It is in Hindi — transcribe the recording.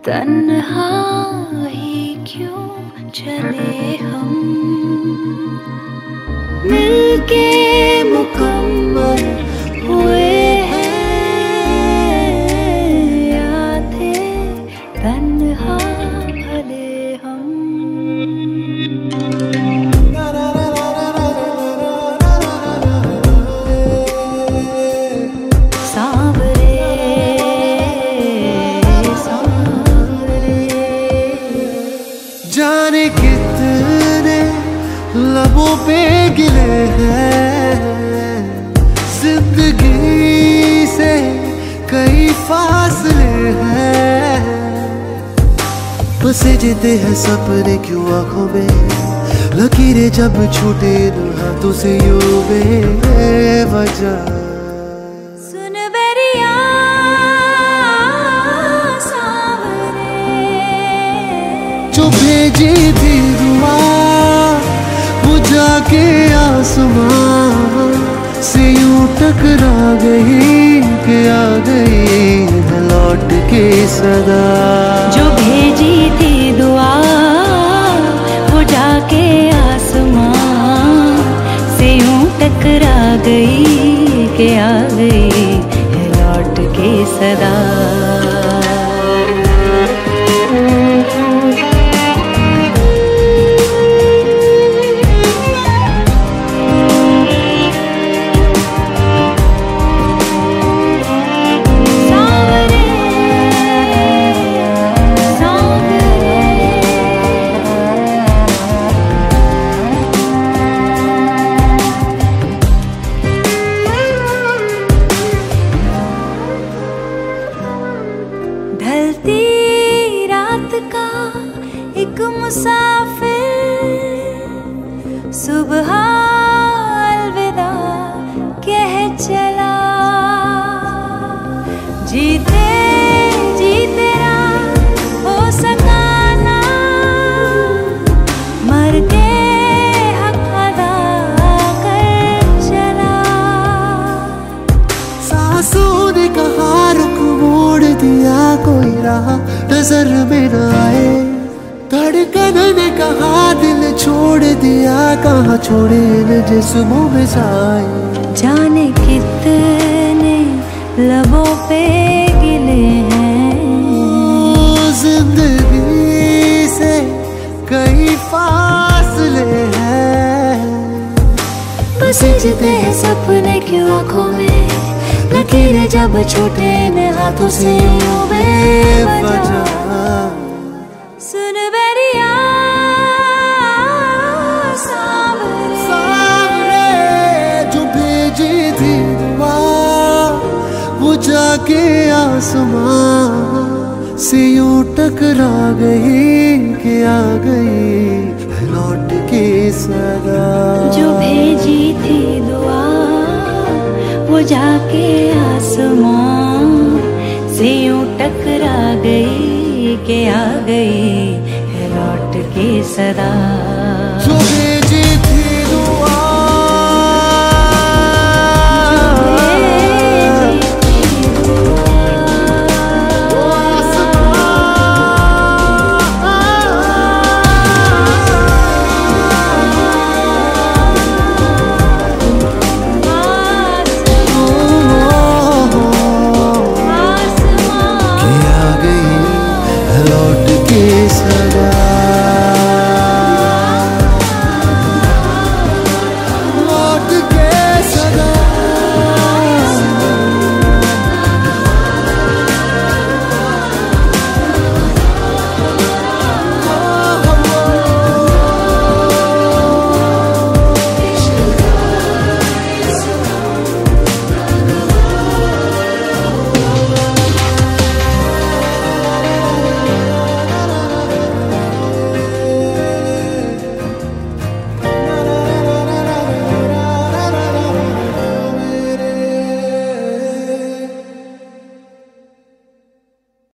तन्हा ही क्यों चले हम, मिलके मुकम्मल हुए हैं या थे तन्हा भले हम। जाने कितने लबों पे गिले हैं, जिंदगी से कई फासले हैं। बसे जीते हैं सपने क्यों आंखों में, लकीरें जब छूटे इन हाथों से यूं बेवजह। जो भेजी थी दुआ वो जाके आसमां से यूं टकरा गई कि आ गई है लौट के सदा। जो भेजी थी दुआ वो जाके आसमां से यूं टकरा गई कि आ गई है लौट के सदा। ढलती रात का एक मुसाफिर सुबह अलविदा कह चला। जीते जी तेरा हो सका ना, मर के हक अदा कर चला। सासों ने कहा रुक मोड़ दिया कोई राह नजर में न आए, धड़कन ने कहा दिल छोड़ दिया कहाँ छोड़े न जिस्मों में साए। जाने कितने लबों पे गिले हैं, जिंदगी से कई फासले हैं। बस जीते हैं सपने क्यों आंखों में, लकीरें जब छूटे न हाथों से यूं बेवजह। सुन बेरिया सामने जो भेजी थी दुआ वो जाके आसमां से यूं टकरा गई कि आ गई लौट के सदा। जो भेजी थी दुआ वो जाके आसमां से यूं टकरा गई कि आ गई है लौट के सदा।